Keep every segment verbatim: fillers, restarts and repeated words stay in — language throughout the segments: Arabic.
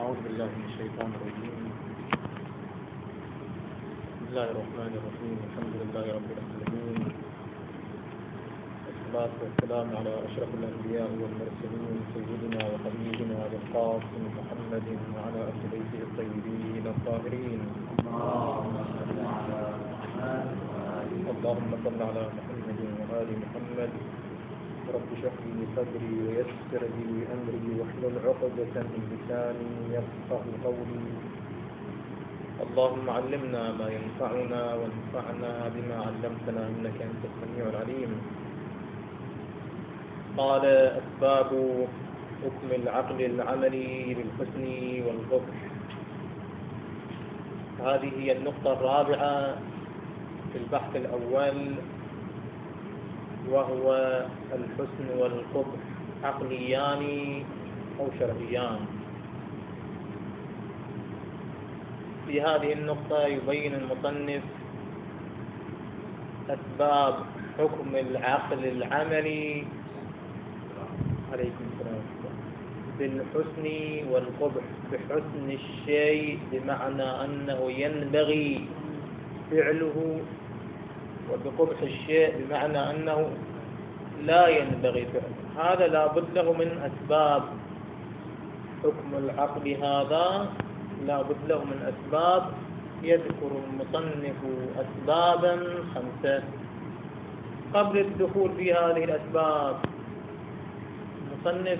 أعوذ بالله من الشيطان الرجيم. بسم الله الرحمن الرحيم. الحمد لله رب العالمين، والصلاة والسلام على أشرف الأنبياء والمرسلين سيدنا وحبيبنا أبي القاسم محمد وعلى أهل بيته الطيبين الطاهرين. اللهم صل على محمد اللهم صل على محمد وآل محمد. رب اشرح لي صدري ويسر لي أمري واحلل عقدة من لساني يفقه قولي. اللهم علمنا ما ينفعنا وانفعنا بما علمتنا إنك أنت السميع العليم. قال: أسباب حكم العقل العملي بالحسن والقبح. هذه هي النقطة الرابعة في البحث الأول، وهو الحسن والقبح عقليان أو شرعيان. في هذه النقطة يبين المصنف أسباب حكم العقل العملي عليكم السلام بالحسن والقبح. بحسن الشيء بمعنى أنه ينبغي فعله، وبقبح الشيء بمعنى أنه لا ينبغي فعله. هذا لا بد له من أسباب. حكم العقل هذا لا بد له من أسباب. يذكر المصنف أسبابا خمسة. قبل الدخول في هذه الأسباب، المصنف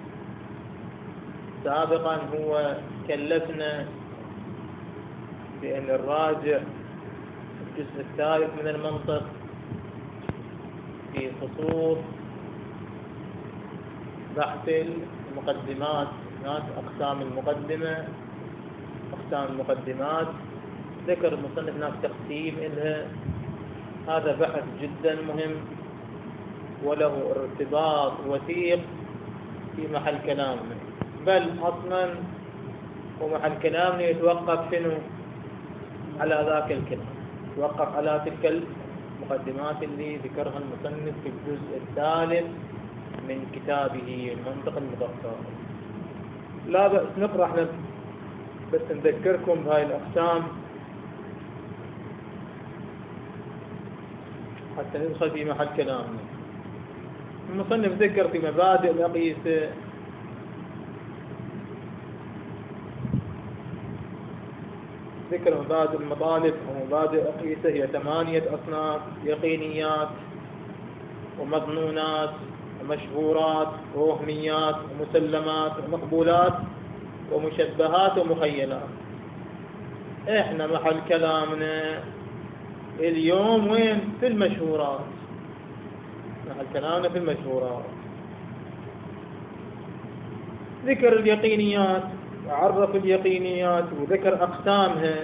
سابقا هو كلفنا بأن الراجع الجزء الثالث من المنطق في خصوص بحث المقدمات. هناك أقسام المقدمة، أقسام المقدمات ذكر المصنف هناك تقسيم إلها. هذا بحث جدا مهم وله ارتباط وثيق في محل كلامنا، بل أصلا ومحل كلامنا يتوقف شنو على ذاك الكلام، يتوقف على تلك المقدمات اللي ذكرها المصنف في الجزء الثالث من كتابه المنطق المظفر. لا بأس نقرأ احنا بس نذكركم بهاي الأقسام حتى ندخل في محل كلامنا. المصنف ذكر في مبادئ الأقيسة ذكر مبادئ المطالب ومبادئ الأقيسة. هي ثمانية أصناف: يقينيات ومظنونات ومشهورات ووهميات ومسلمات ومقبولات ومشبهات ومخيلات. احنا محل كلامنا اليوم وين؟ في المشهورات. محل كلامنا في المشهورات. ذكر اليقينيات وعرف اليقينيات وذكر أقسامها.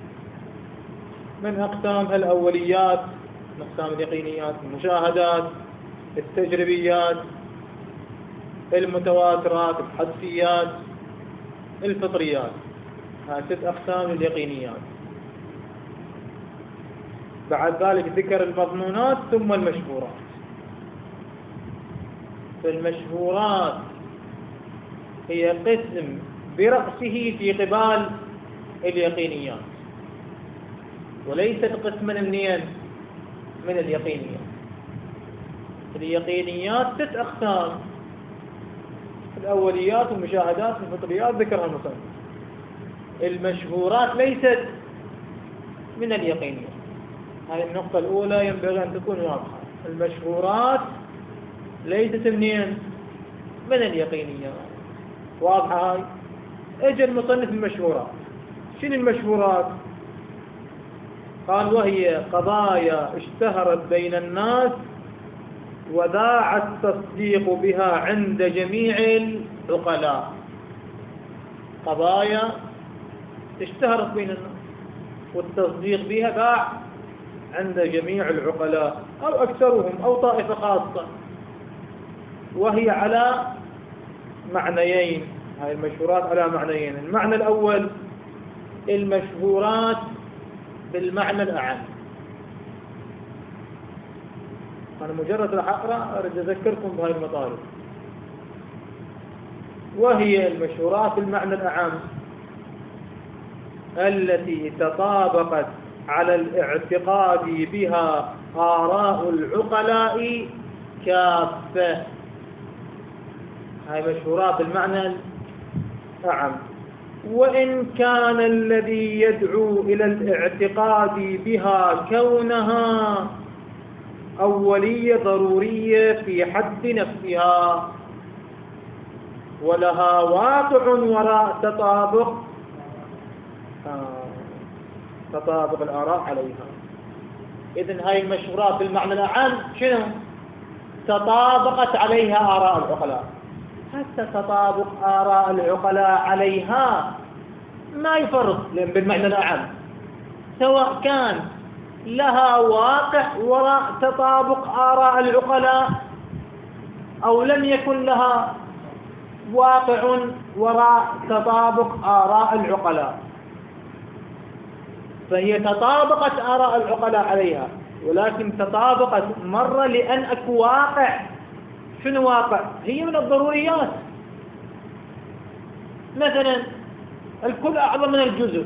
من أقسامها الأوليات، من أقسام اليقينيات المشاهدات، التجريبيات، المتواترات، الحدسيات، الفطريات. هذه ست أقسام اليقينيات. بعد ذلك ذكر المظنونات ثم المشهورات. فالمشهورات هي قسم برأسه في قبال اليقينيات، وليست قسما منين من اليقينيات. اليقينيات ست أقسام: الأوليات والمشاهدات والفطريات ذكرها المصنف. المشهورات ليست من اليقينيات. هذه النقطة الأولى ينبغي أن تكون واضحة. المشهورات ليست منين من اليقينيات. واضحة هاي؟ اجى المصنف المشهورات. شنو المشهورات؟ قال: وهي قضايا اشتهرت بين الناس وذاع التصديق بها عند جميع العقلاء. قضايا اشتهرت بين الناس والتصديق بها ذاع عند جميع العقلاء أو أكثرهم أو طائفة خاصة. وهي على معنيين. هاي المشهورات على معنيين. المعنى الأول المشهورات بالمعنى الأعم. أنا مجرد راح أقرأ أريد أذكركم بهاي المطالب. وهي المشهورات بالمعنى الأعم التي تطابقت على الاعتقاد بها آراء العقلاء كافة. هاي مشهورات بالمعنى الأعم. وإن كان الذي يدعو إلى الاعتقاد بها كونها أولية ضرورية في حد نفسها ولها واقع وراء تطابق آه تطابق الآراء عليها. إذن هاي المشهورات بالمعنى الأعم شنو؟ تطابقت عليها آراء العقلاء. حتى تطابق آراء العقلاء عليها ما يفرق بالمعنى الأعم، سواء كان لها واقع وراء تطابق آراء العقلاء أو لم يكن لها واقع وراء تطابق آراء العقلاء، فهي تطابقت آراء العقلاء عليها، ولكن تطابقت مرة لأن أكو واقع. شنو واقع؟ هي من الضروريات. مثلا الكل أعظم من الجزء،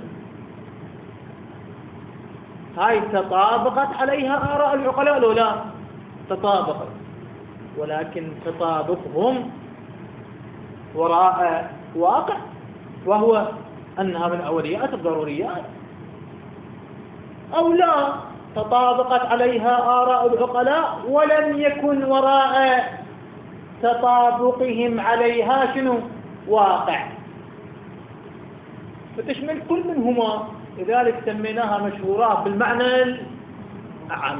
هاي تطابقت عليها آراء العقلاء لو لا؟ تطابقت، ولكن تطابقهم وراء واقع، وهو أنها من أوليات الضروريات. أو لا تطابقت عليها آراء العقلاء ولم يكن وراء تطابقهم عليها شنو؟ واقع، فتشمل كل منهما. لذلك سميناها مشهورات بالمعنى الأعم.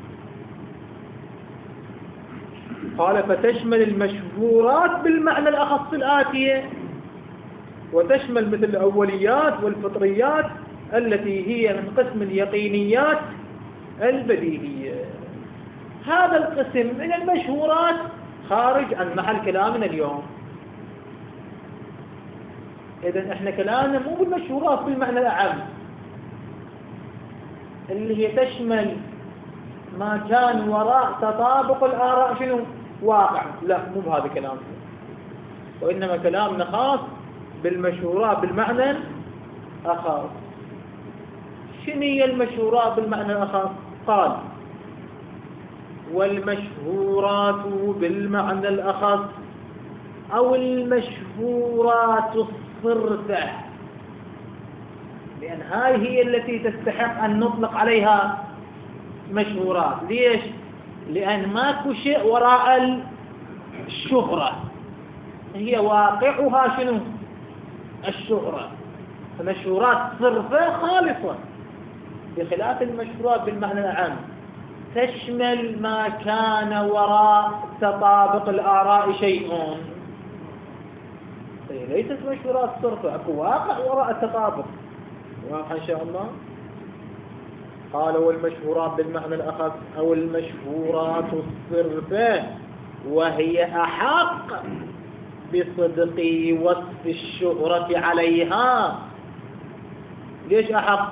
قال فتشمل المشهورات بالمعنى الأخص الآتية، وتشمل مثل الأوليات والفطريات التي هي من قسم اليقينيات البديهية. هذا القسم من المشهورات خارج عن محل كلامنا اليوم. إذن احنا كلامنا مو بالمشهورات بالمعنى الأعم اللي هي تشمل ما كان وراء تطابق الآراء شنو؟ واقع. لا، مو بهذا كلامنا، وإنما كلامنا خاص بالمشهورات بالمعنى الأخص. شنو هي المشهورات بالمعنى الأخص؟ قال والمشهورات بالمعنى الأخص أو المشهورات الصرفة، لأن هاي هي التي تستحق أن نطلق عليها مشهورات. ليش؟ لأن ماكو شيء وراء الشهرة، هي واقعها شنو؟ الشهرة. فمشهورات صرفة خالصة، بخلاف المشهورات بالمعنى العام تشمل ما كان وراء تطابق الآراء شيء. ليست مشهورات صرفة، اكو واقع وراء التطابق. واضح ان شاء الله. قال والمشهورات بالمعنى الأخص أو المشهورات الصرفة، وهي أحق بصدق وصف الشهرة عليها. ليش أحق؟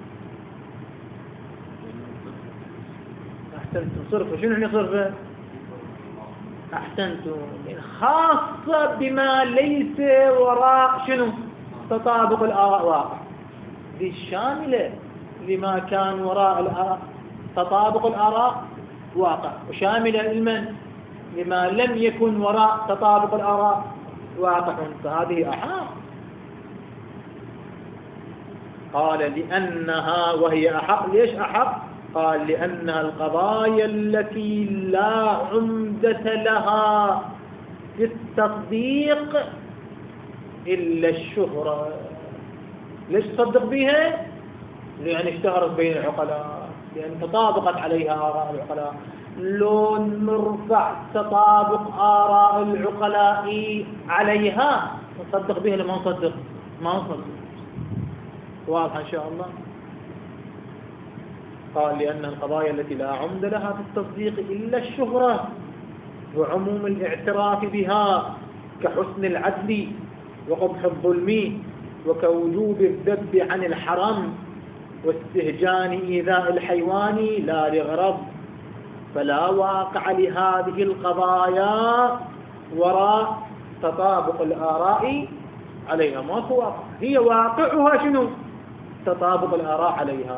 أحسنتم. صرفة شنو يعني صرفة؟ أحسنتم، خاصة بما ليس وراء شنو؟ تطابق الآراء واقع. دي شاملة لما كان وراء الآراء تطابق الآراء واقع، وشاملة لمن؟ لما لم يكن وراء تطابق الآراء واقع، فهذه أحق. قال لأنها وهي أحق. ليش أحق؟ قال لأنها القضايا التي لا عمدة لها في التصديق إلا الشهرة. ليش تصدق بها؟ لأن اشتهرت بين العقلاء، لأن تطابقت عليها آراء العقلاء. لو نرفع تطابق آراء العقلاء عليها نصدق بها لما نصدق؟ ما نصدق. واضح إن شاء الله. قال لأن القضايا التي لا عمد لها في التصديق إلا الشهرة وعموم الاعتراف بها، كحسن العدل وقبح الظلم وكوجوب الذب عن الحرم واستهجان إيذاء الحيوان لا لغرض، فلا واقع لهذه القضايا وراء تطابق الآراء عليها، ماكو واقع، هي واقعها شنو؟ تطابق الآراء عليها،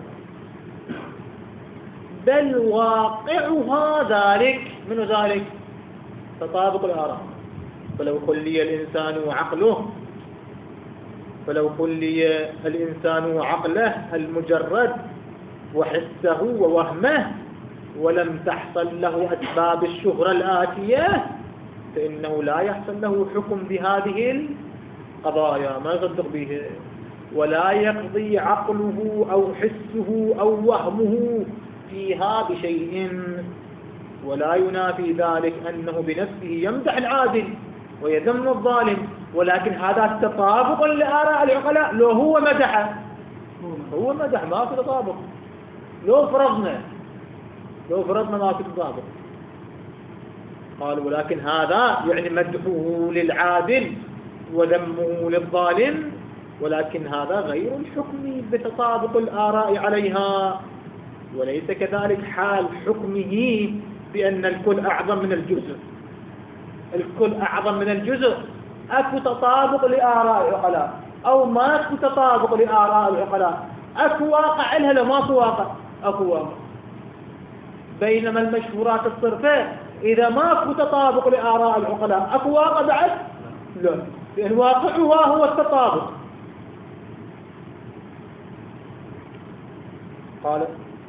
بل واقعها ذلك. من ذلك؟ تطابق الآراء. فلو خلي الإنسان وعقله فلو خلي الإنسان وعقله المجرد وحسه ووهمه ولم تحصل له أسباب الشهرة الآتية فإنه لا يحصل له حكم بهذه القضايا، ما يصدق به، ولا يقضي عقله أو حسه أو وهمه فيها بشيء، ولا ينافي ذلك أنه بنفسه يمدح العادل ويذم الظالم، ولكن هذا تطابق لآراء العقلاء. لو هو مدحه هو مدح ما في تطابق، لو فرضنا لو فرضنا ما في تطابق. قال ولكن هذا يعني مدحه للعادل وذمه للظالم، ولكن هذا غير الحكم بتطابق الآراء عليها، وليس كذلك حال حكمه بأن الكل أعظم من الجزء. الكل أعظم من الجزء، أكو تطابق لآراء العقلاء أو ما أكو تطابق لآراء العقلاء، أكو واقع لها لو ما أكو واقع، أكو واقع. بينما المشهورات الصرفة إذا ما أكو تطابق لآراء العقلاء أكو واقع بعد؟ لا، لأن واقعها هو التطابق. قال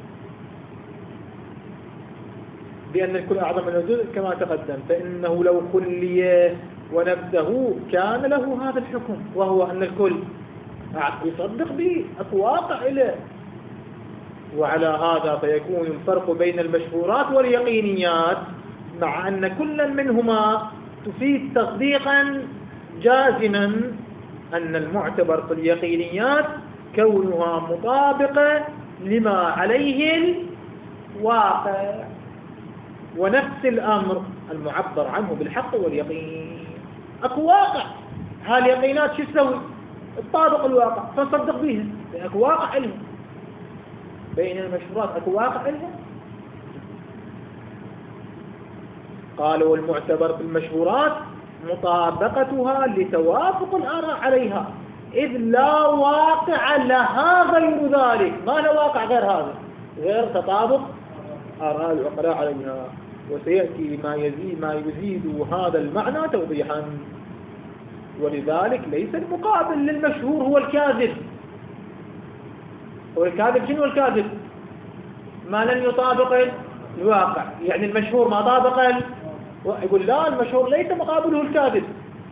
بأن الكل أعظم من الجزء كما تقدم، فإنه لو خلي ونفسه كان له هذا الحكم، وهو أن الكل يصدق به، أكو واقع إله. وعلى هذا فيكون الفرق بين المشهورات واليقينيات، مع أن كل منهما تفيد تصديقا جازما، أن المعتبر في اليقينيات كونها مطابقة لما عليه الواقع، ونفس الأمر المعبر عنه بالحق واليقين. أكو واقع، هاليقينات شو تسوي؟ تطابق الواقع فنصدق بيها، أكو واقع لها. بين المشهورات أكو واقع لها. قالوا والمعتبر في المشهورات مطابقتها لتوافق الآراء عليها، إذ لا واقع لها غير ذلك، ما له واقع غير هذا، غير تطابق آراء العقلاء عليها. وسيأتي ما يزيد ما يزيد هذا المعنى توضيحا. ولذلك ليس المقابل للمشهور هو الكاذب. هو الكاذب شنو الكاذب؟ ما لم يطابق الواقع، يعني المشهور ما طابق ال... يقول لا، المشهور ليس مقابله الكاذب،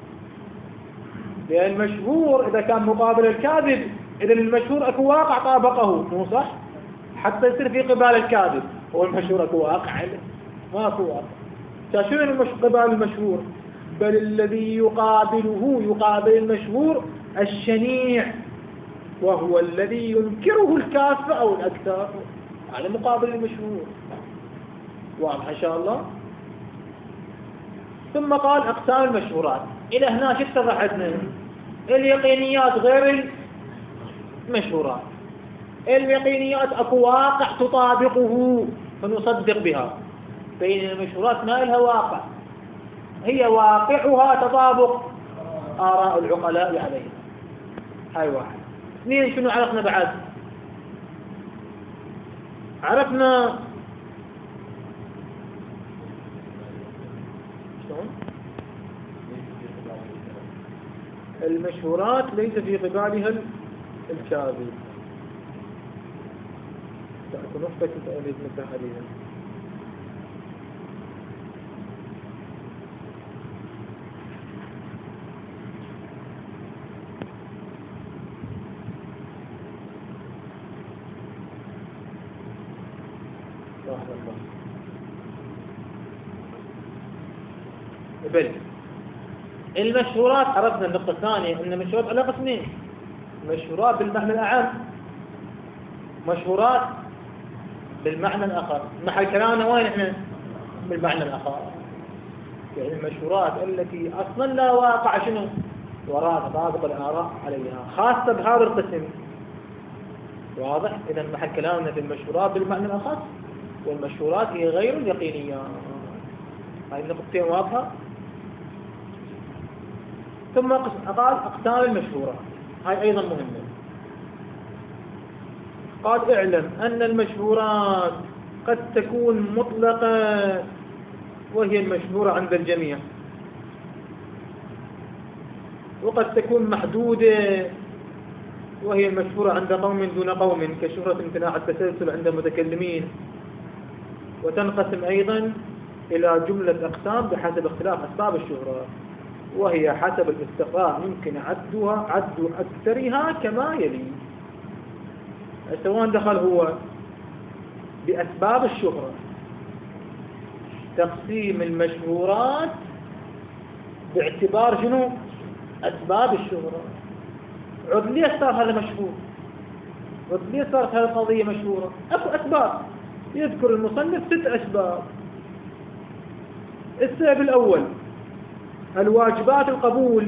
لأن المشهور إذا كان مقابل الكاذب إذا المشهور أكو واقع طابقه، مو صح؟ حتى يصير في قبال الكاذب. هو المشهور أكو واقع ما أكو واقع. شنو المش... قبال المشهور؟ بل الذي يقابله يقابل المشهور الشنيع، وهو الذي ينكره الكافة أو الأكثر، على مقابل المشهور. واضح إن شاء الله. ثم قال أقسام المشهورات. إلى هنا شو اتضح لنا؟ اليقينيات غير المشهورات. اليقينيات أكو واقع تطابقه فنصدق بها، بين المشهورات ما لها واقع، هي واقعها تطابق آراء العقلاء عليها. هاي واحد. اثنين، شنو عرفنا بعد؟ عرفنا شلون المشهورات ليس في قبالها الكاذب. تأكل نقطة تأليد متحديدا. بل المشهورات عرفنا النقطة الثانية أن المشهورات على قسمين: مشهورات بالمعنى الأعم، مشهورات بالمعنى الآخر. محل كلامنا وين احنا؟ بالمعنى الآخر، يعني المشهورات التي أصلا لا واقع شنو وراء تطابق الآراء عليها، خاصة بهذا القسم. واضح؟ إذا محل كلامنا في المشهورات بالمعنى الأخص، والمشهورات هي غير اليقينية. هاي النقطتين واضحة؟ ثم قال أقسام المشهورات، هاي أيضا مهمة. قال اعلم أن المشهورات قد تكون مطلقة وهي المشهورة عند الجميع، وقد تكون محدودة وهي المشهورة عند قوم دون قوم كشهرة امتناع التسلسل عند المتكلمين، وتنقسم أيضا إلى جملة أقسام بحسب اختلاف أسباب الشهرة، وهي حسب الاستقراء يمكن عدها عد أكثرها كما يلي. سواء دخل هو بأسباب الشهرة تقسيم المشهورات باعتبار شنو؟ أسباب الشهرة. عد ليه صار هذا مشهور؟ عد ليه صارت هذه القضية مشهورة؟ أكو أسباب، يذكر المصنف ست أسباب. السبب الأول الواجبات القبول،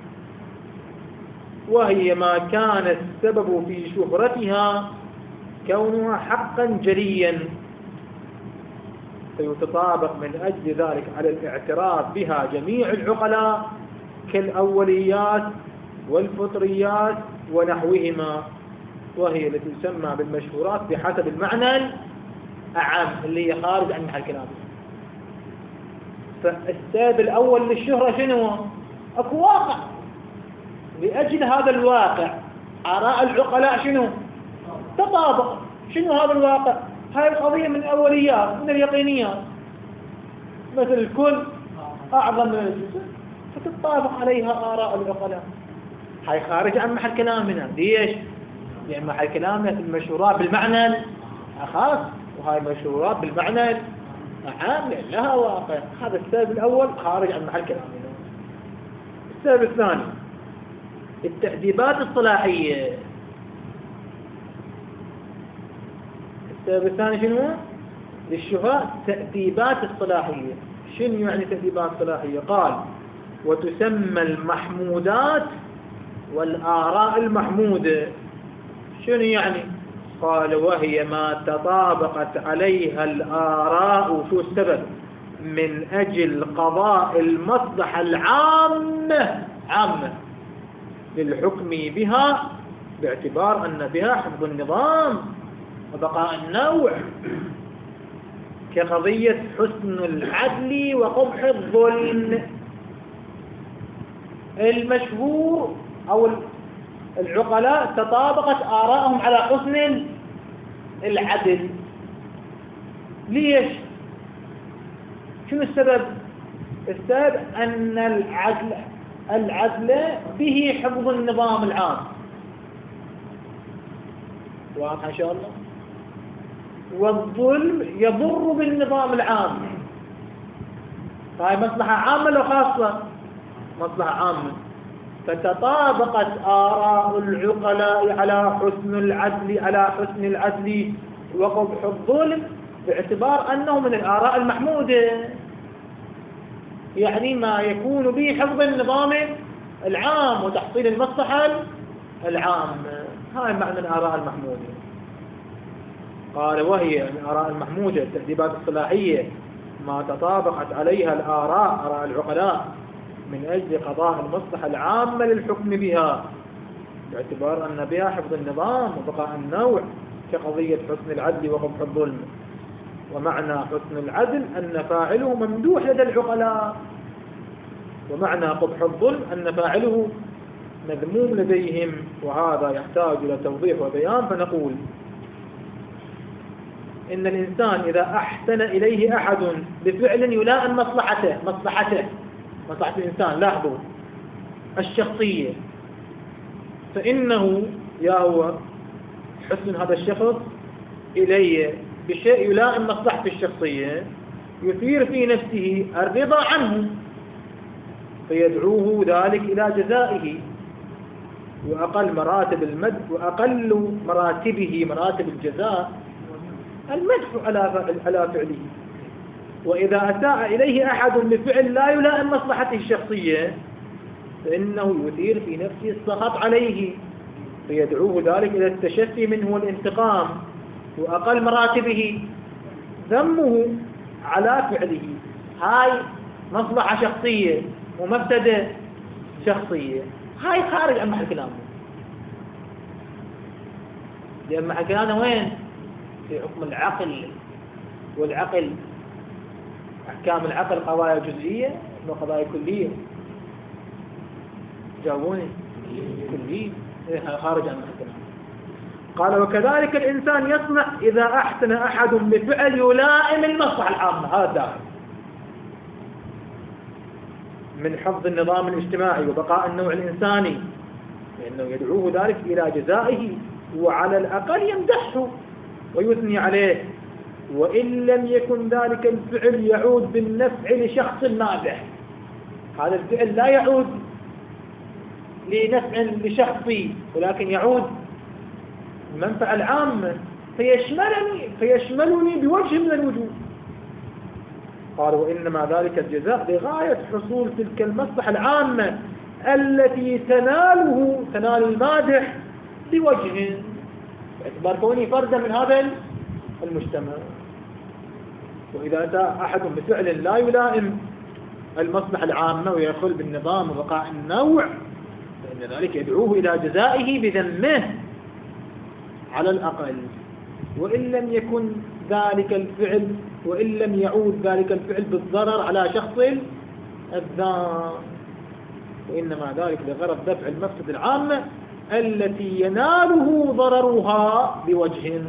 وهي ما كان السبب في شهرتها كونها حقا جليا، فيتطابق من أجل ذلك على الاعتراف بها جميع العقلاء كالأوليات والفطريات ونحوهما، وهي التي تسمى بالمشهورات بحسب المعنى الأعم اللي هي خارج عن محل كلامه. فالسبب الأول للشهرة شنو؟ أكو واقع، لأجل هذا الواقع آراء العقلاء شنو؟ تطابق. شنو هذا الواقع؟ هاي القضية من الأوليات، من اليقينيات، مثل الكل أعظم من الجزء، فتطابق عليها آراء العقلاء. هاي خارج عن محل كلامنا. ليش؟ لأن محل كلامنا المشهورات بالمعنى الخاص، وهاي المشهورات بالمعنى العام لأن لها واقع. هذا السبب الأول خارج عن محل كلامنا. السبب الثاني التأديبات الصلاحية. السبب الثاني شنو؟ للشهرة تأديبات الصلاحية. شنو يعني تأديبات صلاحية؟ قال وتسمى المحمودات والآراء المحمودة. شنو يعني؟ قال وهي ما تطابقت عليها الآراء. شو السبب؟ من أجل قضاء المصلحة العامة عامة للحكم بها، باعتبار أن بها حفظ النظام وبقاء النوع، كقضية حسن العدل وقبح الظلم. المشهور أو العقلاء تطابقت آراءهم على حسن العدل. ليش؟ شنو السبب؟ السبب أن العدل العدل به حفظ النظام العام. واضح إن شاء الله؟ والظلم يضر بالنظام العام. فهي مصلحة عامة لو خاصة؟ مصلحة عامة. فتطابقت آراء العقلاء على حسن العدل على حسن العدل وقبح الظلم، باعتبار أنه من الآراء المحمودة، يعني ما يكون به حفظ النظام العام وتحصيل المصلحة العامة. هاي معنى الآراء المحمودة. قال وهي الآراء المحمودة التأديبات الصلاحية ما تطابقت عليها الآراء آراء العقلاء من أجل قضاء المصلحة العامة للحكم بها، باعتبار أن بها حفظ النظام وبقاء النوع، كقضية حسن العدل وقبح الظلم. ومعنى حسن العدل أن فاعله ممدوح لدى العقلاء، ومعنى قبح الظلم أن فاعله مذموم لديهم، وهذا يحتاج إلى توضيح وبيان. فنقول إن الإنسان إذا أحسن إليه أحد بفعل يلائم مصلحته مصلحته مصلحة الإنسان، لاحظوا الشخصية، فإنه يا هو حسن هذا الشخص إليه بشيء يلائم مصلحته الشخصية، يثير في نفسه الرضا عنه، فيدعوه ذلك إلى جزائه. وأقل مراتب المدح وأقل مراتبه مراتب الجزاء المدح على على فعله. وإذا أساء إليه أحد بفعل لا يلائم مصلحته الشخصية، فإنه يثير في نفسه السخط عليه، فيدعوه ذلك إلى التشفي منه والانتقام. وأقل مراتبه ذمه على فعله. هاي مصلحة شخصية ومفسدة شخصية، هاي خارج عن محل كلامه. لأن محل كلامه وين؟ في حكم العقل، والعقل أحكام العقل قضايا جزئية وقضايا كلية. جاوبوني. كلية، خارج عن محل كلامه. قال وكذلك الإنسان يصنع إذا أحسن أحد بفعل يلائم المصلحة العامة. هذا الداخل من حفظ النظام الاجتماعي وبقاء النوع الإنساني، لأنه يدعوه ذلك إلى جزائه، وعلى الأقل يمدحه ويثني عليه، وإن لم يكن ذلك الفعل يعود بالنفع لشخص مادح. هذا الفعل لا يعود لنفع لشخصي، ولكن يعود المنفعة العامة، فيشملني فيشملني بوجه من الوجوه. قال وإنما ذلك الجزاء لغاية حصول تلك المصلحة العامة التي تناله تنال المادح بوجه، باعتبار كوني فردا من هذا المجتمع. وإذا أتى أحد بفعل لا يلائم المصلحة العامة ويخل بالنظام وبقاء النوع، فإن ذلك يدعوه إلى جزائه بذمه على الأقل، وإن لم يكن ذلك الفعل وإن لم يعود ذلك الفعل بالضرر على شخص الذات، وإنما ذلك لغرض دفع المفسدة العامة التي يناله ضررها بوجه.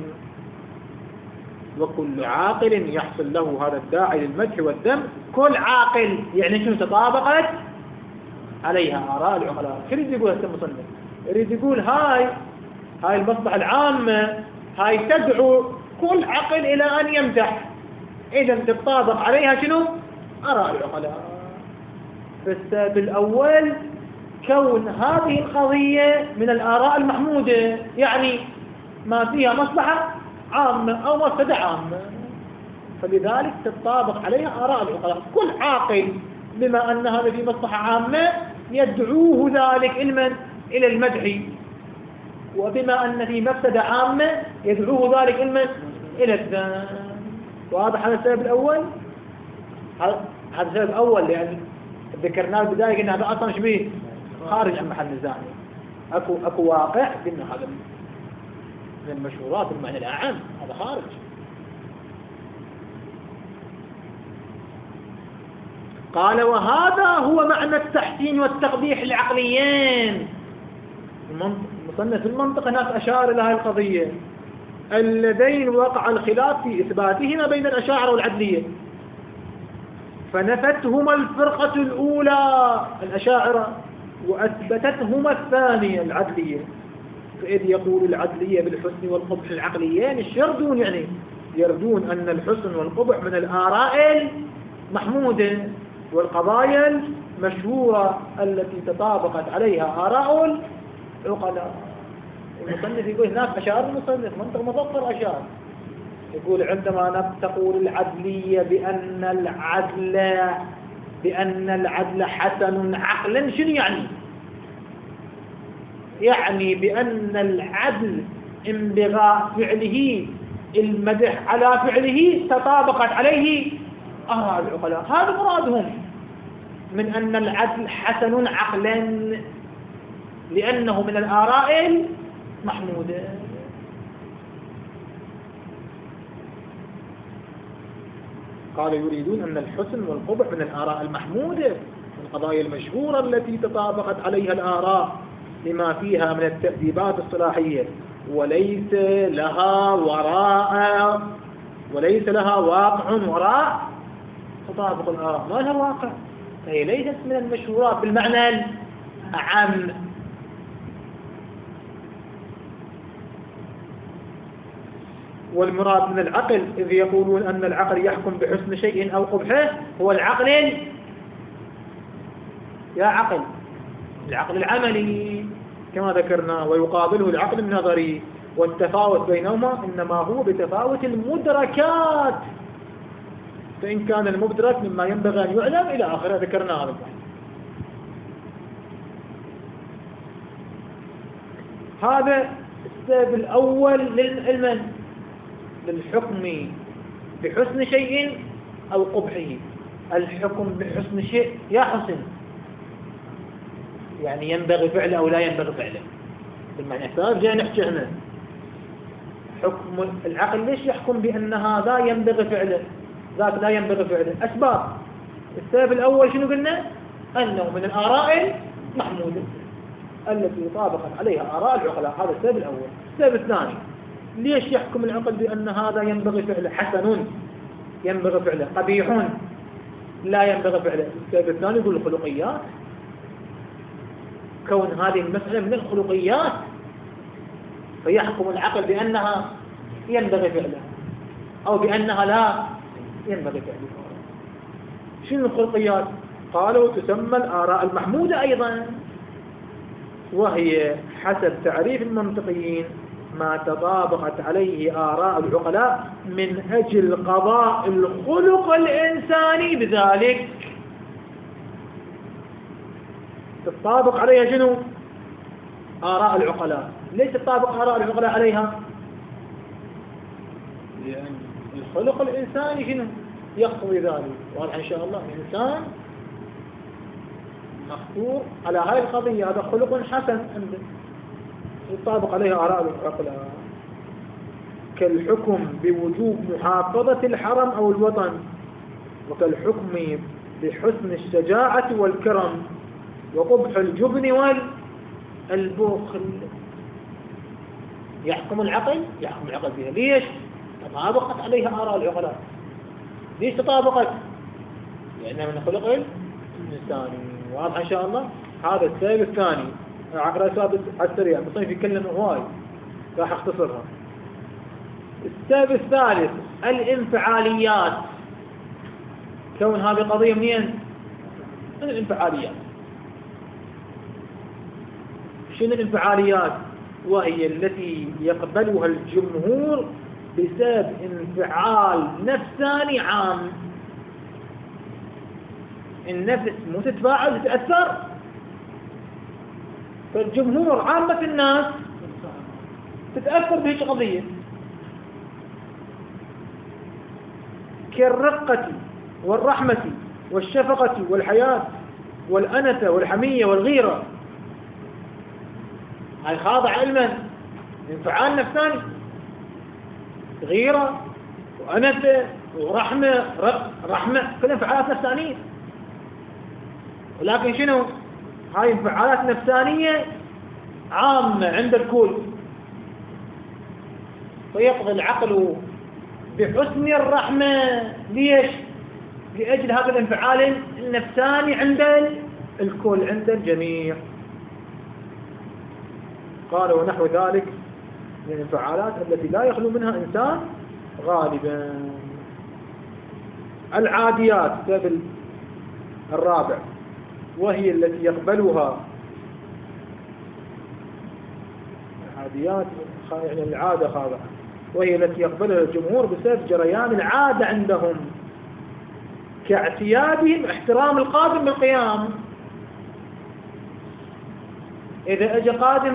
وكل عاقل يحصل له هذا الداعي للمدح والذم. كل عاقل يعني شنو؟ تطابقت عليها آراء العقلاء. شو يريد يقول هذا المصنف؟ يريد يقول هاي هاي المصلحة العامة هاي تدعو كل عقل إلى أن يمدح، إذا تتطابق عليها شنو؟ آراء العقلاء. فالسبب الأول كون هذه القضية من الآراء المحمودة، يعني ما فيها مصلحة عامة أو مفسدة عامة، فلذلك تتطابق عليها آراء العقلاء. كل عاقل بما أن هذا في مصلحة عامة يدعوه ذلك علما إلى المدح، وبما أن في مفسدة عامة يدعوه ذلك علما إلى الذم. واضح هذا السبب الأول؟ هذا السبب الأول لأن ذكرناه بداية أن هذا أصلا شبيه خارج عن محل نزاع. أكو أكو واقع بأن هذا من المشهورات بالمعنى الأعم، هذا خارج. قال وهذا هو معنى التحسين والتقبيح العقليين. المصنف المنطق هناك أشار إلى هذه القضية، اللذين وقع الخلاف في إثباتهما بين الأشاعرة والعدلية، فنفتهما الفرقة الأولى الأشاعرة وأثبتتهما الثانية العدلية. فإذ يقول العدلية بالحسن والقبح العقليين الشردون، يعني يردون أن الحسن والقبح من الآراء المحمودة والقضايا المشهورة التي تطابقت عليها آراء العقلاء. المصنف يقول هناك أشعار المصنف منطق مظفر أشعار، يقول عندما تقول العدلية بأن العدل بأن العدل حسن عقلا، شنو يعني؟ يعني بأن العدل انبغاء فعله المدح على فعله تطابقت عليه آراء العقلاء. هذا مرادهم من أن العدل حسن عقلا، لأنه من الآراء المحمودة. قال يريدون أن الحسن والقبح من الآراء المحمودة، من القضايا المشهورة التي تطابقت عليها الآراء لما فيها من التأديبات الصلاحية، وليس لها وراء وليس لها واقع وراء تطابق الآراء، ما لها واقع، فهي ليست من المشهورات بالمعنى الأعم. والمراد من العقل إذ يقولون أن العقل يحكم بحسن شيء أو قبحه هو العقل يا عقل العقل العملي كما ذكرنا، ويقابله العقل النظري، والتفاوت بينهما إنما هو بتفاوت المدركات، فإن كان المدرك مما ينبغي أن يعلم إلى آخره ذكرنا هذا. هذا السبب الأول للعلم للحكم بحسن شيء أو قبحه. الحكم بحسن شيء يا حسن، يعني ينبغي فعله أو لا ينبغي فعله بالمعنى الثالث. جاي نحكي هنا حكم العقل ليش يحكم بأن هذا ينبغي فعله ذاك لا ينبغي فعله؟ أسباب. السبب الأول شنو قلنا؟ أنه من الآراء المحمودة التي طابقت عليها آراء العقلاء، هذا السبب الأول. السبب الثاني ليش يحكم العقل بأن هذا ينبغي فعله؟ حسن ينبغي فعله، قبيح لا ينبغي فعله. السبب الثاني يقول الخلقيات، كون هذه المسألة من الخلقيات فيحكم العقل بأنها ينبغي فعله أو بأنها لا ينبغي فعله. شنو الخلقيات؟ قالوا تسمى الآراء المحمودة أيضا، وهي حسب تعريف المنطقيين ما تطابقت عليه آراء العقلاء من أجل قضاء الخلق الإنساني بذلك. تطابق عليها شنو؟ آراء العقلاء. ليش تطابق آراء العقلاء عليها؟ لأن الخلق الإنساني شنو؟ يقتضي ذلك. واضح إن شاء الله الإنسان مخطور على هاي القضية، هذا خلق حسن عنده يطابق عليها آراء العقلاء. كالحكم بوجوب محافظة الحرم أو الوطن، وكالحكم بحسن الشجاعة والكرم وقبح الجبن والبخل. يحكم العقل يحكم العقل بها. ليش؟ تطابقت عليها آراء العقلاء. ليش تطابقت؟ لأنها من خلق الإنساني. واضح إن شاء الله. هذا السبب الثاني. أقرأ السبب على السريع، المصنف يتكلم هواي راح أختصرها. السبب الثالث الانفعاليات. كون هذه قضية منين؟ من الانفعاليات. شنو الانفعاليات؟ وهي التي يقبلها الجمهور بسبب انفعال نفساني عام. النفس مو تتفاعل تتأثر، فالجمهور عامة الناس تتأثر بهيك قضية. كالرقة والرحمة والشفقة والحياة والأنة والحمية والغيرة. هاي خاضع علما انفعال نفساني، غيرة وأنة ورحمة رحمة كلها انفعالات نفسانية. ولكن شنو؟ هاي انفعالات نفسانية عامة عند الكل، فيقضي العقل بحسن الرحمة. ليش؟ لأجل هذا الانفعال النفساني عند الكل، عند الجميع. قال ونحو ذلك من الانفعالات التي لا يخلو منها إنسان غالبا. العاديات السبب الرابع، وهي التي يقبلها العاديات يعني العادة خاضعة، وهي التي يقبلها الجمهور بسبب جريان العادة عندهم، كاعتيادهم احترام القادم بالقيام. إذا أجى قادم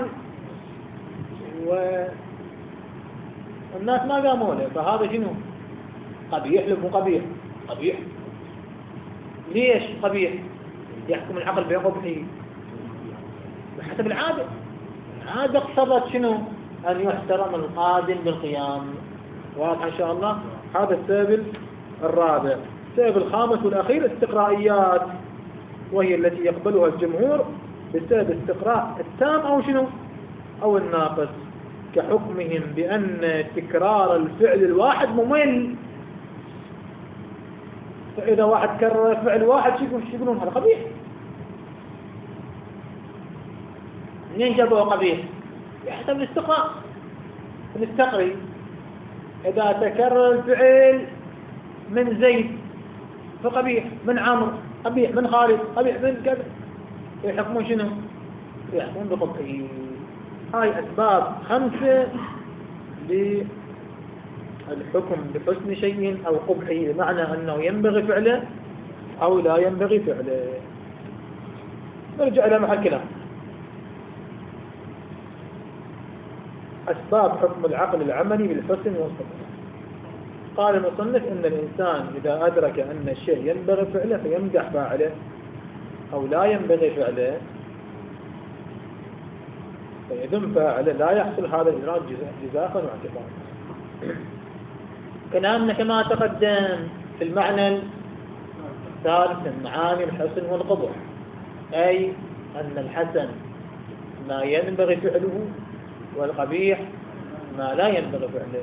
والناس ما قاموا له فهذا شنو؟ قبيح. لو قبيح قبيح. ليش قبيح؟ يحكم العقل بقبحه بحسب العادة. العادة اقتضت شنو؟ أن يحترم القادم بالقيام. واضح إن شاء الله. هذا السبب الرابع. السبب الخامس والأخير استقرائيات، وهي التي يقبلها الجمهور بسبب استقراء التام أو شنو؟ أو الناقص، كحكمهم بأن تكرار الفعل الواحد ممل. فإذا واحد كرر فعل واحد شو يقولون؟ هذا قبيح. منين جابوا قبيح؟ يحسب الاستقراء. نستقري إذا تكرر الفعل من زيد فقبيح، من عمرو قبيح، من خالد قبيح، من كذا. يحكمون شنو؟ يحكمون بقبحه. هاي أسباب خمسة للحكم بحسن شيء أو قبحه، بمعنى أنه ينبغي فعله أو لا ينبغي فعله. نرجع إلى محل كلام. أسباب حكم العقل العملي بالحسن والقبح. قال المصنف إن الإنسان إذا أدرك أن الشيء ينبغي فعله فيمدح فاعله أو لا ينبغي فعله، فيذم فاعله لا يحصل هذا الإدراك جزافا واعتبارا. كلامنا كما تقدم في المعنى الثالث من معاني الحسن والقبح، أي أن الحسن ما ينبغي فعله والقبيح ما لا ينبغي فعله.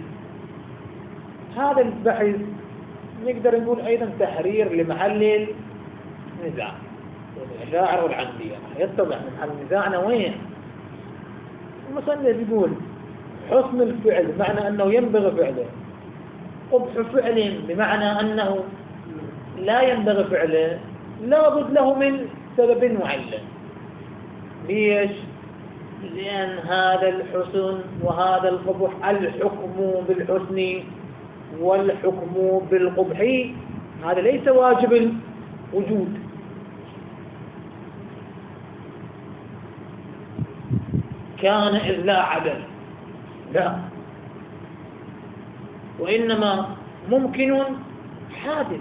هذا البحث نقدر نقول أيضا تحرير لمحل النزاع، الشاعر والعندية يتضح من محل نزاعنا وين. المصنف يقول حسن الفعل بمعنى أنه ينبغي فعله، قبح فعل بمعنى أنه لا ينبغي فعله، لا بد له من سبب معلم. ليش؟ لأن هذا الحسن وهذا القبح الحكم بالحسن والحكم بالقبح هذا ليس واجب الوجود. كان إذ لا عدل، لا، وإنما ممكن حادث.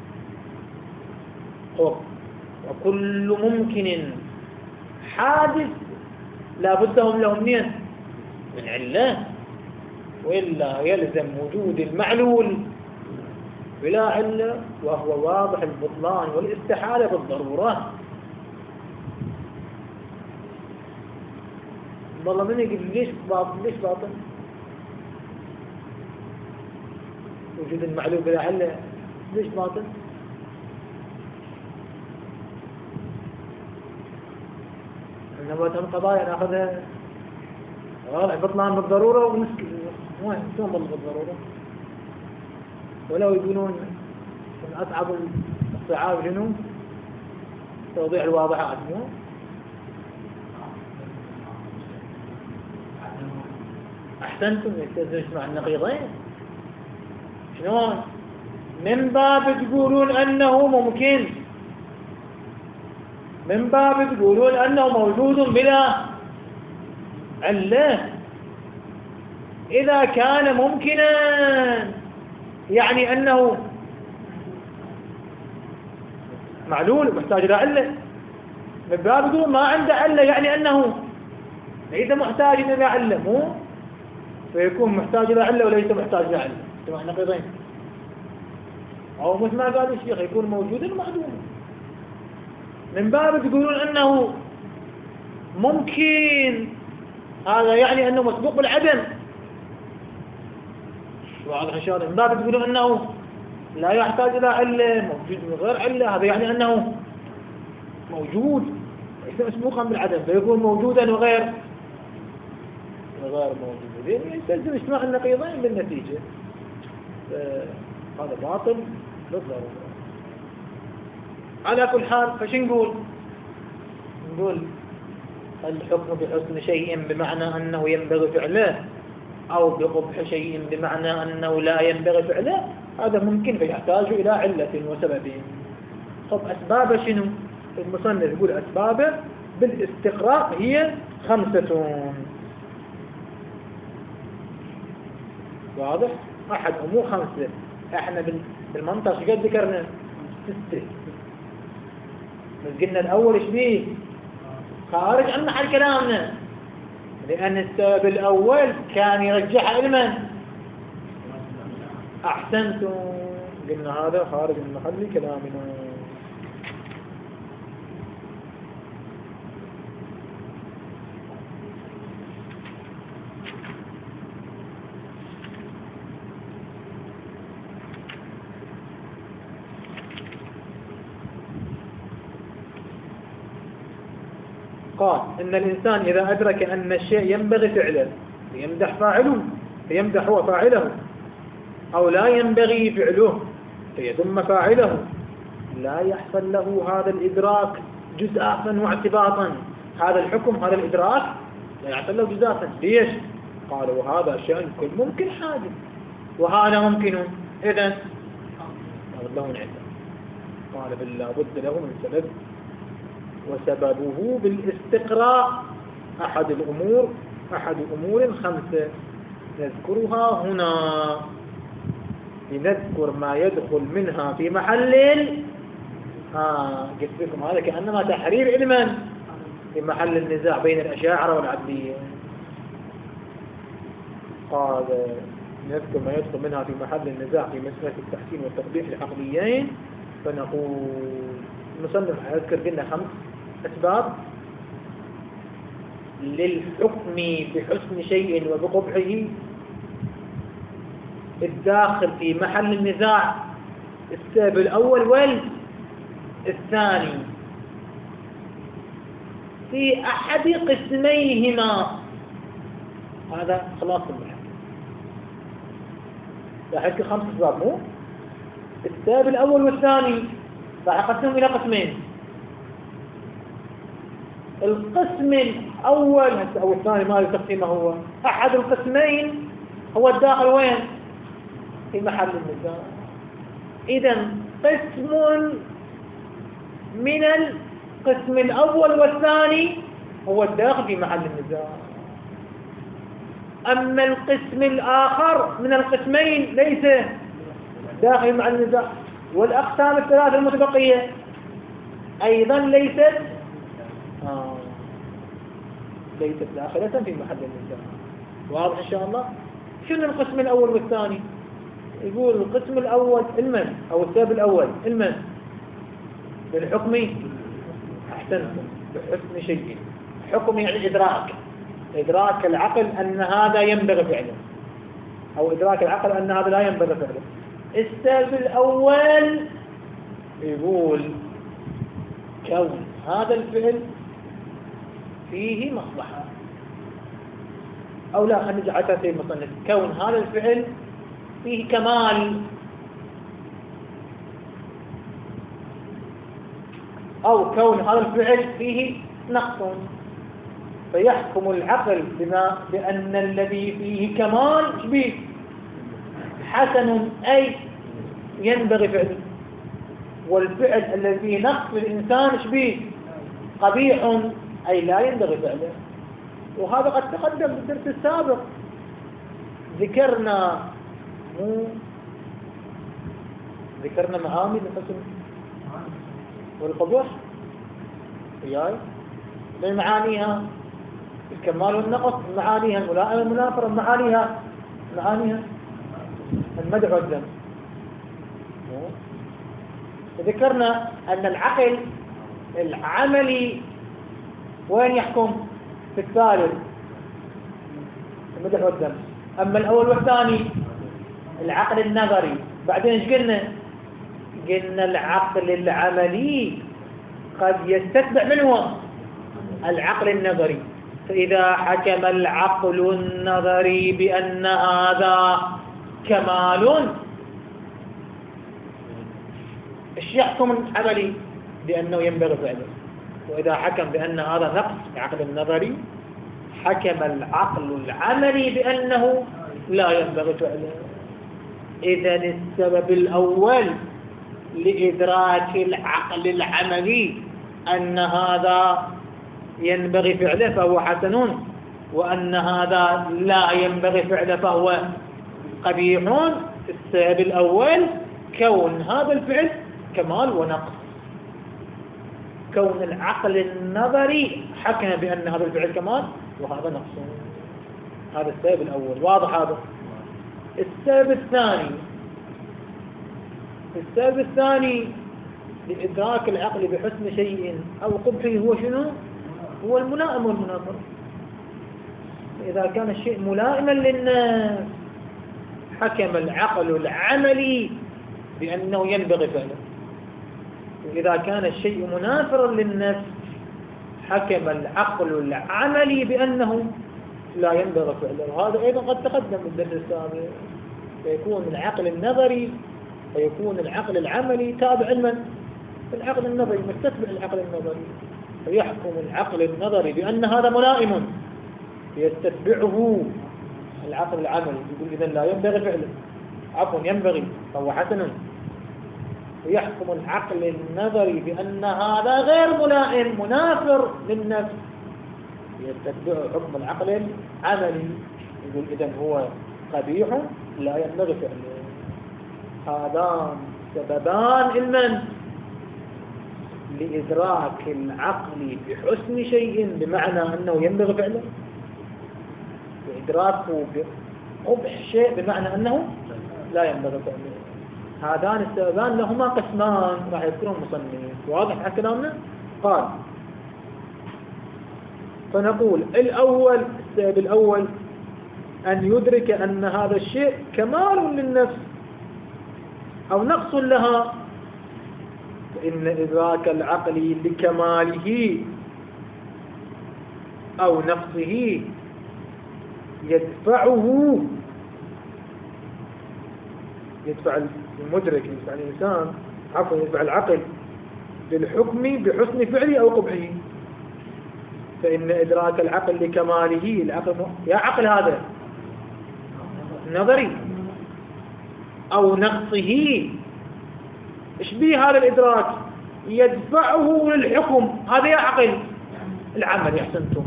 وكل ممكن حادث لا بد له منين؟ من علة، وإلا يلزم وجود المعلول بلا علة، وهو واضح البطلان والاستحالة بالضرورة. والله من يقول ليش باطل؟ ليش باطل؟ وجود المعلول بلا علة ليش باطل؟ إنما تهم قضايا ناخذها واضح بطلان بالضرورة ونسكت. وين شلون بالضرورة؟ ولو يقولون من أصعب الصعاب شنو؟ توضيح الواضحات. مو أحسنتم يستلزم مع النقيضين. شلون؟ من باب تقولون أنه ممكن، من باب تقولون أنه موجود بلا علة. إذا كان ممكنا يعني أنه معلول محتاج إلى علة. من باب تقولون ما عنده علة يعني أنه ليس محتاج إلى علة، مو فيكون محتاج إلى علة وليس محتاج إلى علة. سمع نقيضين. أو مثل ما قال الشيخ يكون موجودا معدوما. من باب تقولون أنه ممكن هذا يعني أنه مسبوق بالعدم. واضح إن شاء الله. من باب تقولون أنه لا يحتاج إلى علة، موجود من غير علة، هذا يعني أنه موجود ليس مسبوقا بالعدم، فيكون موجودا وغير غير موجود. يستلزم اجتماع النقيضين بالنتيجة. هذا باطل بالضرورة. على كل حال فش نقول؟ نقول الحكم بحسن شيء بمعنى أنه ينبغي فعله، أو بقبح شيء بمعنى أنه لا ينبغي فعله، هذا ممكن فيحتاج إلى علة وسبب. طب أسباب شنو؟ المصنف يقول أسبابه بالاستقراء هي خمسة. واضح؟ أحد أمور خمسة. احنا بالمنطقة قد ذكرنا ستة. بس قلنا الأول ايش بيه؟ خارج عن محل كلامنا، لأن السبب الأول كان يرجعها إلى من؟ أحسنتم. قلنا هذا خارج من محل كلامنا. قال إن الإنسان إذا أدرك أن الشيء ينبغي فعله فيمدح فاعله فيمدح هو فاعله، أو لا ينبغي فعله فيذم فاعله، لا يحصل له هذا الإدراك جزءا واعتباطا. هذا الحكم هذا الإدراك لا يحصل له جزءا. ليش؟ قال وهذا شيء كل ممكن حادث وهذا ممكن، إذن لابد له من علة. قال بل لابد له من سبب، وسببه بالاستقراء أحد الأمور أحد أمور خمسة نذكرها هنا لنذكر ما يدخل منها في محل. آه قلت لكم هذا كأنما تحرير علما في محل النزاع بين الأشاعرة والعدلية. قال نذكر ما يدخل منها في محل النزاع في مسألة التحسين والتقبيح العقليين، فنقول المصنف أذكر لنا خمس أسباب للحكم بحسن شيء وبقبحه الداخل في محل النزاع. السبب الأول والثاني في أحد قسميهما، هذا خلاص المحل. راح أذكر خمس أسباب، مو السبب الأول والثاني راح أقسمهم إلى قسمين. القسم الأول أو الثاني ما تقسيمه هو أحد القسمين هو الداخل وين؟ في محل النزاع. إذا قسم من القسم الأول والثاني هو الداخل في محل النزاع. أما القسم الآخر من القسمين ليس داخل في محل النزاع، والأقسام الثلاثة المتبقية أيضا ليست آه. ليست داخلة في محل النزاع. واضح إن شاء الله؟ شنو القسم الأول والثاني؟ يقول القسم الأول المن أو السبب الأول المن بالحكم أحسنتم بحسن شيء. حكم يعني إدراك، إدراك العقل أن هذا ينبغي فعله، أو إدراك العقل أن هذا لا ينبغي فعله. السبب الأول يقول كون هذا الفعل فيه مصلحة، أو لا خلينا نجعل في المصنف كون هذا الفعل فيه كمال، أو كون هذا الفعل فيه نقص، فيحكم العقل بما بأن الذي فيه كمال شبيه حسن أي ينبغي فعله، والفعل الذي فيه نقص للإنسان شبيه قبيح أي لا ينبغي فعله. وهذا قد تقدم في الدرس السابق، ذكرنا مو ذكرنا معاني الحسن والقبح وياي من معانيها الكمال والنقص، معانيها الملائمة المنافرة، معانيها معانيها المدح والذم. ذكرنا أن العقل العملي وين يحكم؟ في الثالث المدح والذم. أما الأول والثاني العقل النظري. بعدين ايش قلنا؟ قلنا العقل العملي قد يستتبع منه العقل النظري، فإذا حكم العقل النظري بأن هذا كمال ايش يحكم العملي؟ بأنه ينبغي فعله. وإذا حكم بأن هذا نقص العقل النظري حكم العقل العملي بأنه لا ينبغي فعله. إذا السبب الأول لإدراك العقل العملي أن هذا ينبغي فعله فهو حسن، وأن هذا لا ينبغي فعله فهو قبيح. السبب الأول كون هذا الفعل كمال ونقص، كون العقل النظري حكم بأن هذا الفعل كمال وهذا نقص. هذا السبب الأول، واضح هذا؟ السبب الثاني السبب الثاني لإدراك العقل بحسن شيء أو قبحه هو شنو؟ هو الملائم والمنافر. إذا كان الشيء ملائما للناس حكم العقل العملي بأنه ينبغي فعله، وإذا كان الشيء منافرا للنفس حكم العقل العملي بأنه لا ينبغي فعله. وهذا أيضا قد تقدم في الدرس السابق. فيكون العقل النظري ويكون العقل العملي تابع لمن؟ العقل النظري مستتبع العقل النظري، فيحكم العقل النظري بأن هذا ملائم يستتبعه العقل العملي، يقول إذا لا ينبغي فعله، عفوا ينبغي فهو حسن. ويحكم العقل النظري بأن هذا غير ملائم منافر للنفس، يستتبعه حكم العقل العملي، يقول إذا هو قبيح لا ينبغي فعله. هذان سببان لمن؟ لإدراك العقل بحسن شيء بمعنى أنه ينبغي فعله، وإدراكه بقبح شيء بمعنى أنه لا ينبغي فعله. هذان السببان لهما قسمان راح يذكرهم مصنف. واضح على كلامنا؟ قال فنقول الأول، السبب الأول أن يدرك أن هذا الشيء كمال للنفس أو نقص لها، فإن إدراك العقل لكماله أو نقصه يدفعه، يدفع المدرك، يدفع الإنسان عفوا يدفع العقل للحكم بحسن فعله أو قبحه. فإن إدراك العقل لكماله، العقل يا عقل هذا نظري أو نقصه، إيش بيه هذا الإدراك؟ يدفعه للحكم، هذا يا عقل العمل، أحسنتم،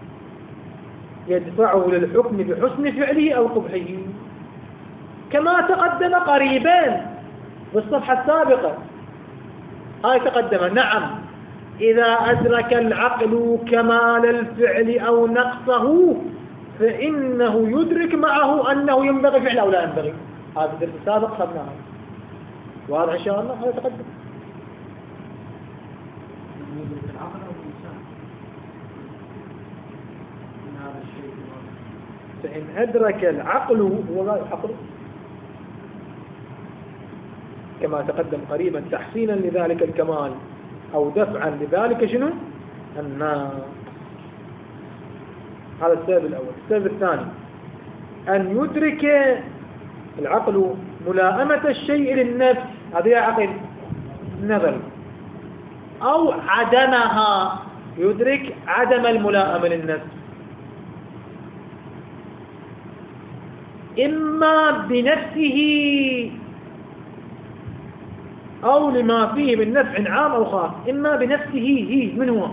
يدفعه للحكم بحسن فعله أو قبحه، كما تقدم قريبا بالصفحة السابقة. هاي تقدم. نعم، إذا أدرك العقل كمال الفعل أو نقصه فإنه يدرك معه أنه ينبغي فعله أو لا ينبغي. هذا الدرس السابق خذناه، واضح إن شاء الله. هذا تقدم. فإن أدرك العقل، هو العقل كما تقدم قريبا تحسينا لذلك الكمال أو دفعا لذلك شنو؟ الناس. هذا السبب الأول. السبب الثاني أن يدرك العقل ملائمة الشيء للنفس، هذا يا عقل نظري، أو عدمها، يدرك عدم الملائمة للنفس، إما بنفسه أو لما فيه من نفع عام أو خاص. إما بنفسه، هي من هو؟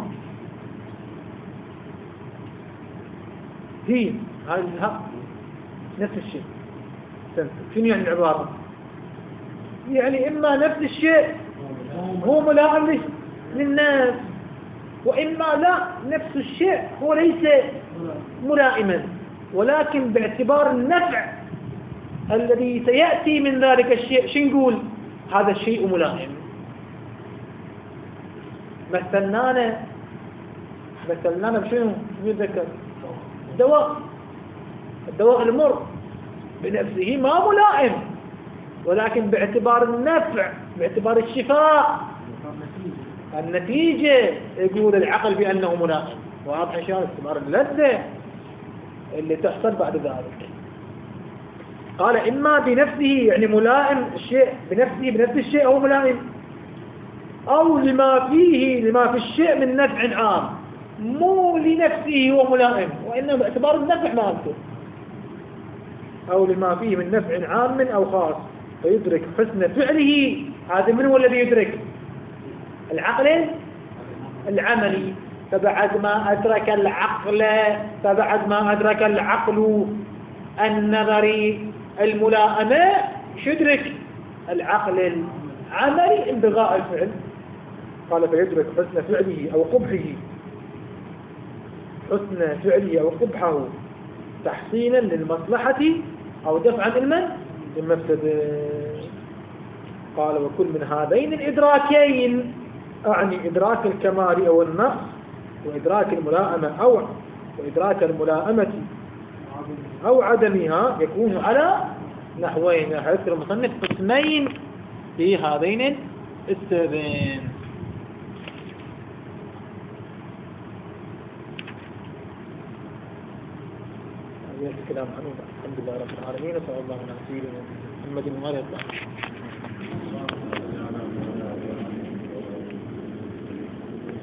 هي هذا نفس الشيء. شنو يعني العبارة؟ يعني إما نفس الشيء هو ملائم للناس، وإما لا، نفس الشيء هو ليس ملائما، ولكن باعتبار النفع الذي سيأتي من ذلك الشيء شو نقول؟ هذا الشيء ملائم. مثلنا مثلنا بشنو؟ يذكر الدواء، الدواء المر بنفسه ما ملائم، ولكن باعتبار النفع، باعتبار الشفاء، النتيجة، يقول العقل بأنه ملائم. واضح إن شاء الله؟ استمرار اللذة اللي تحصل بعد ذلك. قال إما بنفسه، يعني ملائم الشيء بنفسه، بنفس الشيء هو ملائم، أو لما فيه، لما في الشيء من نفع عام، مو لنفسه هو ملائم، وإنما باعتبار النفع مالته، أو لما فيه من نفع عام أو خاص، فيدرك حسن فعله. هذا من هو الذي يدرك؟ العقل العملي. فبعد ما أدرك العقل فبعد ما أدرك العقل النظري الملائمة، يدرك العقل العملي انبغاء الفعل. قال فيدرك حسن فعله أو قبحه، حسن فعله أو قبحه تحسينا للمصلحة أو دفعا للمن للمفسدة. قال وكل من هذين الإدراكين، أعني إدراك الكمال أو النقص، وإدراك الملائمة أو وإدراك الملائمة أو عدمها، يكون على نحوين، حيث المصنف قسمين في هذين السببين. هذا الكلام عنه. الحمد لله رب العالمين، وصلى الله على سيدنا محمد وعلى آله وصحبه.